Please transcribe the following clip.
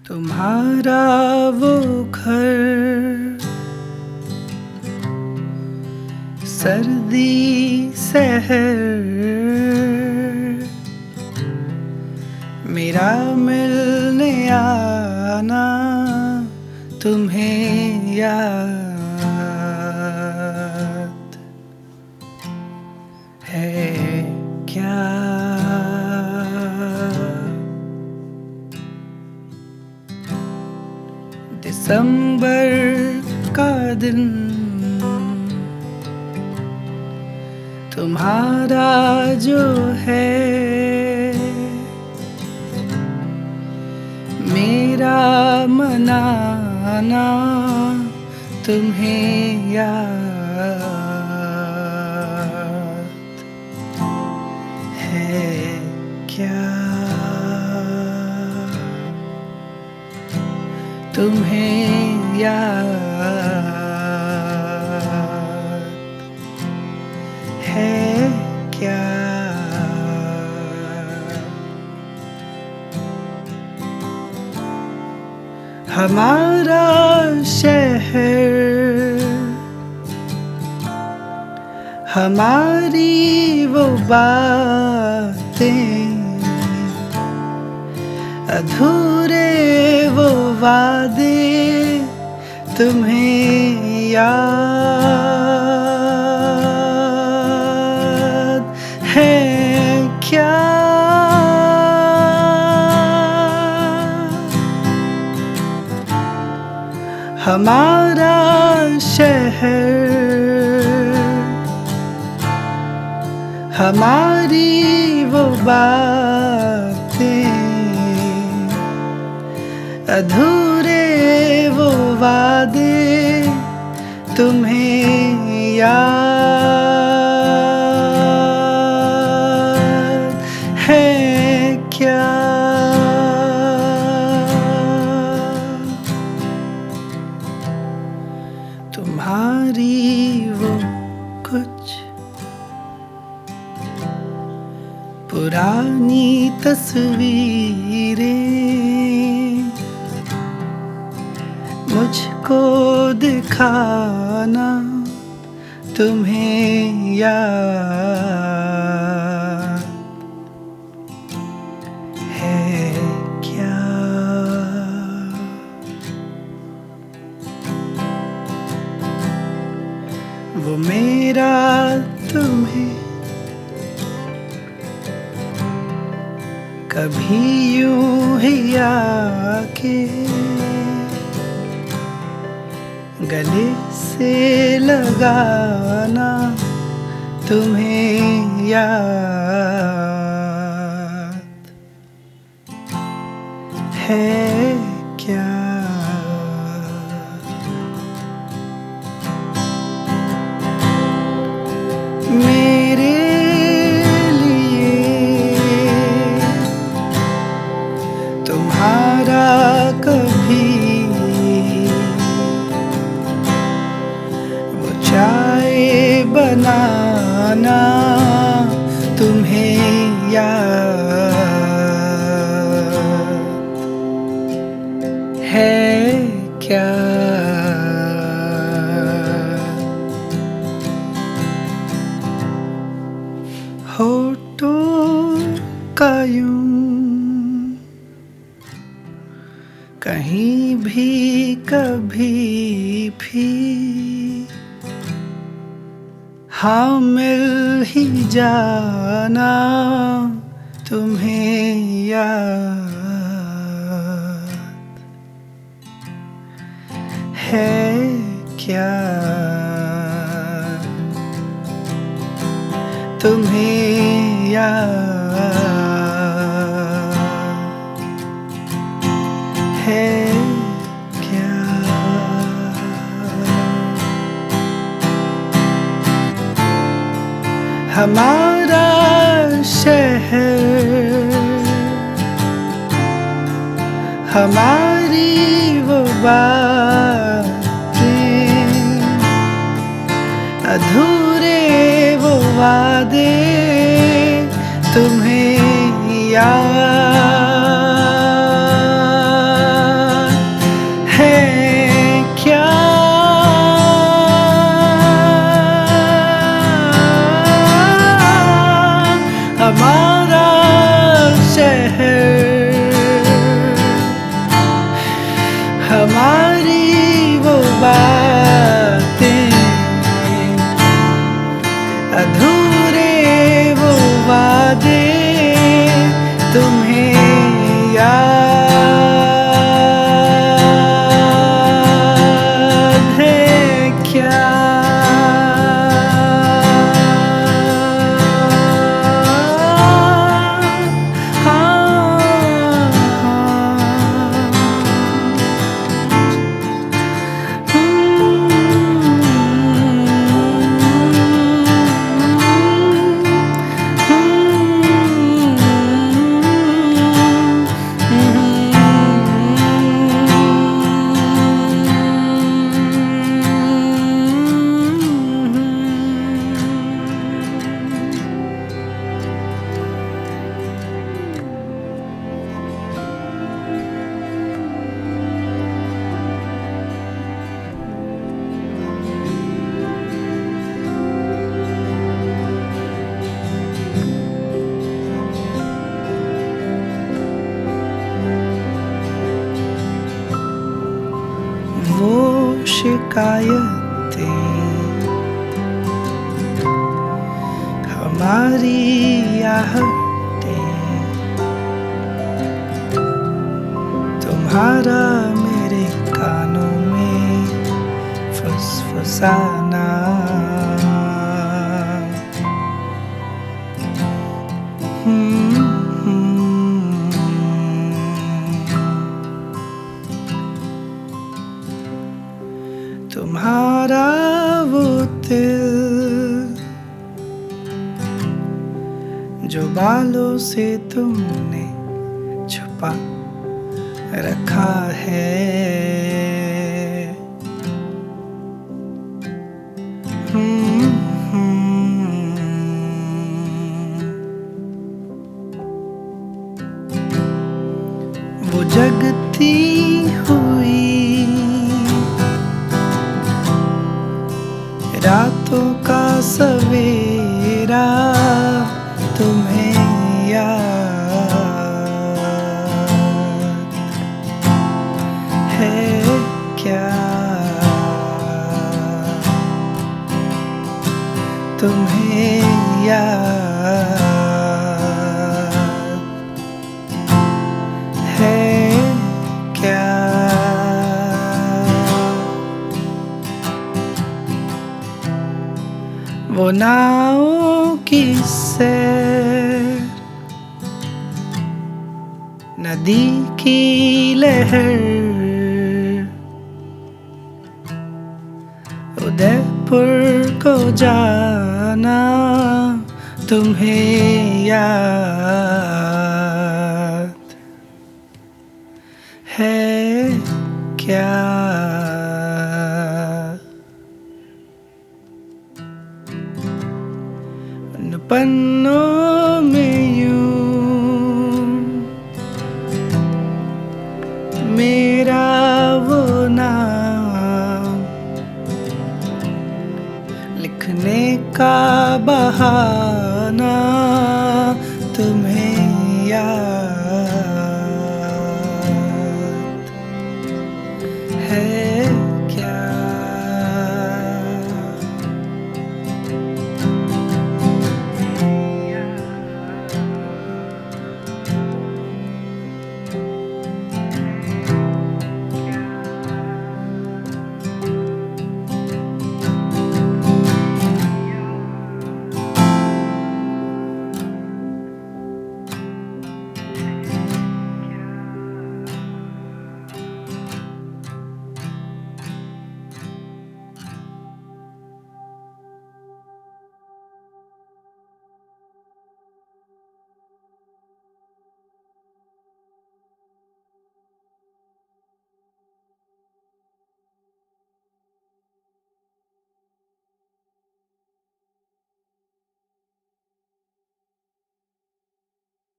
तुम्हारा वो घर सर्दी सहर मेरा मिलने आना तुम्हें याद है क्या? दिसंबर का दिन तुम्हारा जो है मेरा मनाना तुम्हें याद है क्या? तुम्हें याद है क्या? हमारा शहर हमारी वो बातें अधूरे वो वादे तुम्हें याद है क्या? हमारा शहर हमारी वो बातें अधूरे वो वादे तुम्हें याद है क्या? तुम्हारी वो कुछ पुरानी तस्वीरें मुझको दिखाना तुम्हें याद है क्या? वो मेरा तुम्हें कभी यूं ही आके गले से लगाना तुम्हें याद है क्या? मेरे लिए तुम्हारा कभी चाय बनाना तुम्हें याद है क्या? होठों का यूं कहीं भी कभी भी हाँ मिल ही जाना तुम्हें याद है क्या? तुम्हें याद है क्या? हमारा शहर हमारी वो बातें अधूरे वो वादे तुम्हें याद शिकायतें हमारी आहटें तुम्हारा मेरे कानों में फुसफुसाना तुम्हारा वो दिल जो बालों से तुमने छुपा रखा है। वो जगती हुई रातों का सवेरा तुम्हें याद है क्या? तुम्हें याद है क्या? वो नावों की सैर नदी की लहर उदयपुर को जाना तुम्हें याद है क्या? पन्नों में यूं मेरा वो नाम लिखने का बहाना